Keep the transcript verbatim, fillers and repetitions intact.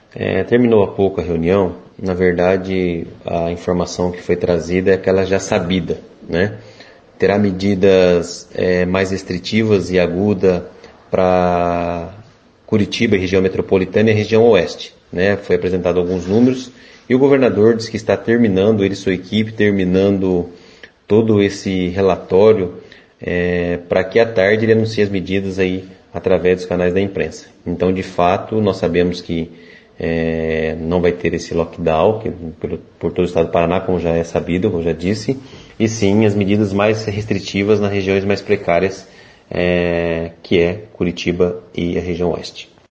É, terminou há pouco a reunião. Na verdade, a informação que foi trazida é aquela já sabida, né? Terá medidas é, mais restritivas e agudas para Curitiba, região metropolitana e região oeste, né? Foi apresentado alguns números e o governador disse que está terminando, ele e sua equipe, terminando todo esse relatório é, para que à tarde ele anuncie as medidas aí através dos canais da imprensa. Então, de fato, nós sabemos que é, não vai ter esse lockdown que, por, por todo o estado do Paraná, como já é sabido, como já disse, e sim as medidas mais restritivas nas regiões mais precárias, é, que é Curitiba e a região oeste.